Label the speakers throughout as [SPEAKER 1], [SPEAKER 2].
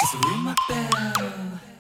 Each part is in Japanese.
[SPEAKER 1] Just ring my bell.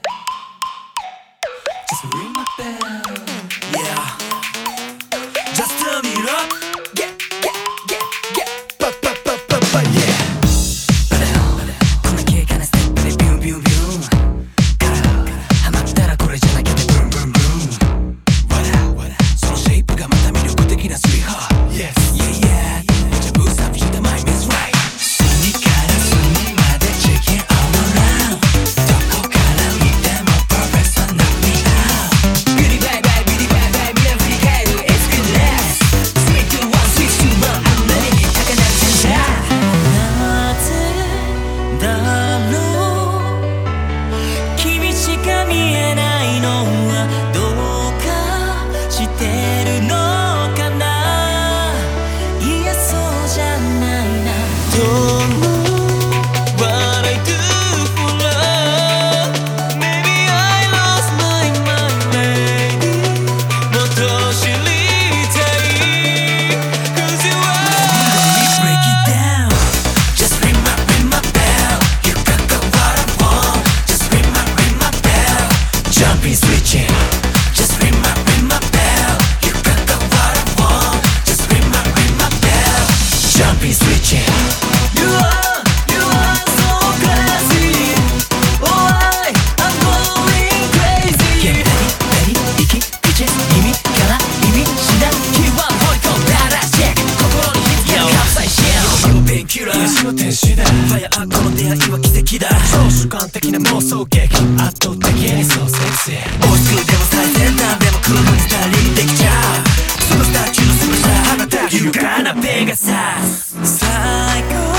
[SPEAKER 1] Just ring my bell. Yeah. Just turn it up. Yeah, yeah, yeah, yeah. Yeah. こんな軽快なステップでビュンビュンビュン。ハマったらこれじゃなきゃでブンブンブン。そのシェイプがまた魅力的なスリーハー。Yes. Yeah, yeah. Deja vu 寂しいたマイミスライト。隅から隅まで check it all around。どこから見ても perfect so knock me out。ビリバイバイビリバイバイみんな振り返る It's good less。Sweet to one sweet to one あんなに高鳴る戦車。なぜだろう君しか見えないのはどうかしてるのかないやそうじゃないな Don't know what I do for love Maybe I lost my mind lady もっと知りたい Cause you are Break it down Just ring my bell You got what I want Just ring my bell Jumping switching Just ring my bell You got what I want Just ring my bell Jumping switching You are so classy Oh I'm going crazy Yeah ready 息口耳から耳しなキーワード追い込んだらチェック心に火付けるカプサイシン要ペンキラー癒しの天使だファイアこの出会いは奇跡だ超主観的な妄想劇圧倒的にそうセクシーオールスクールでも最先端でもクールにスタイルできちゃうスーパースター中のスーパースターあなた勇敢なペガサス最高